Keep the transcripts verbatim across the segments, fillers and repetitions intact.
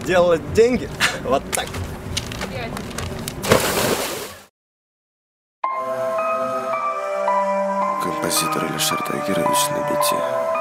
делать деньги вот так. Композитор Алишер Тагирович на бите.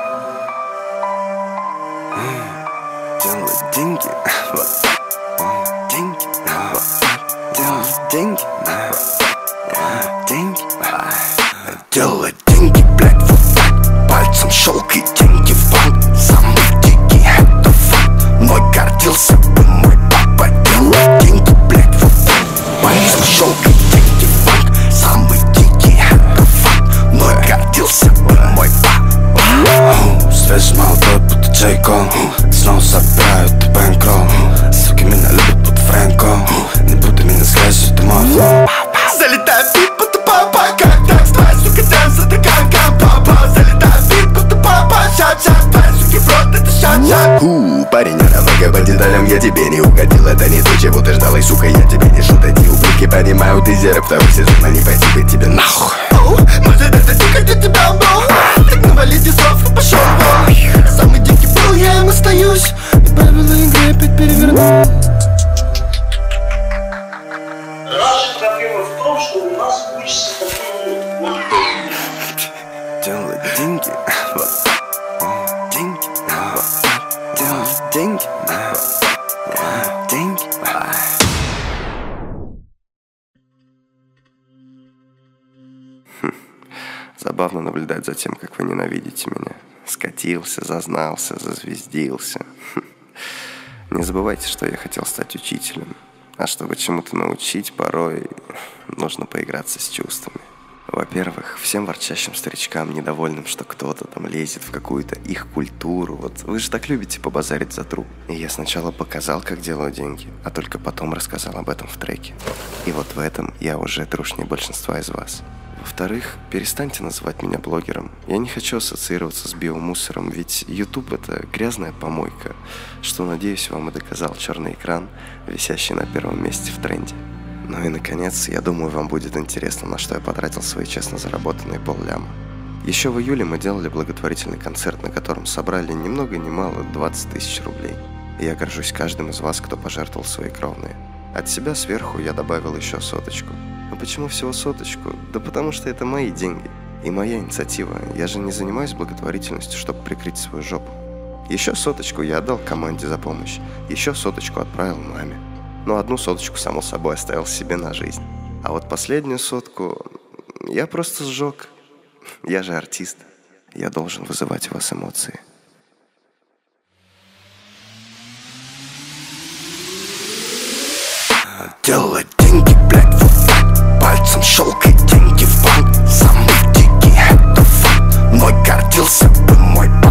Делать деньги вот так. Деньги вот так. Делать деньги вот так. Деньги. Делать деньги, блядь, вот так. Пальцем щелкай, деньги в банк. Самый дикий, это факт. Мной гордился бы мой папа. Делать деньги, блядь, вот так. Пальцем щелкай, деньги в банк. Самый дикий, это факт. Мной гордился бы мой папа. Связь молодой, будто Джейко. Снова собирают бэнкролл. Суки меня любят, будто Фрэнко. Не буду меня связью, ты мой флоу. Залетай в бит, будто папа. Как так, стой, сука, дэнс, это как папа. Залетай в бит, будто папа. Шат-шат, твои суки в рот, это шат-шат. У, парень, а давай по деталям, я тебе не угодил. Это не то, чего ты ждал, и, сука, я тебе не шут. Эти ублюдки понимают, ты зерк второй сезон, а не пойти быть тебе нахуй. Может, это дико, где тебя был. Так навалите слов и пошел вон. Самый дикий был, я им остаюсь. И правила игры опять переверну. Наша проблема в том, что у нас учится такой вот. Делать деньги вот так. Деньги вот так. Делать деньги вот так. Деньги. Забавно наблюдать за тем, как вы ненавидите меня. Скатился, зазнался, зазвездился. Не забывайте, что я хотел стать учителем. А чтобы чему-то научить, порой нужно поиграться с чувствами. Во-первых, всем ворчащим старичкам, недовольным, что кто-то там лезет в какую-то их культуру. Вот вы же так любите побазарить за труп. И я сначала показал, как делаю деньги, а только потом рассказал об этом в треке. И вот в этом я уже трушнее большинства из вас. Во-вторых, перестаньте называть меня блогером. Я не хочу ассоциироваться с биомусором, ведь YouTube — это грязная помойка, что, надеюсь, вам и доказал черный экран, висящий на первом месте в тренде. Ну и, наконец, я думаю, вам будет интересно, на что я потратил свои честно заработанные полляма. Еще в июле мы делали благотворительный концерт, на котором собрали ни много ни мало двадцать тысяч рублей. И я горжусь каждым из вас, кто пожертвовал свои кровные. От себя сверху я добавил еще соточку. А почему всего соточку? Да потому что это мои деньги. И моя инициатива. Я же не занимаюсь благотворительностью, чтобы прикрыть свою жопу. Еще соточку я отдал команде за помощь. Еще соточку отправил маме. Но одну соточку, само собой, оставил себе на жизнь. А вот последнюю сотку я просто сжег. Я же артист. Я должен вызывать у вас эмоции. Делать деньги, блядь, вот так. Пальцем щелкай, деньги в банк. Самый дикий, это факт. Мной гордился бы мой папа.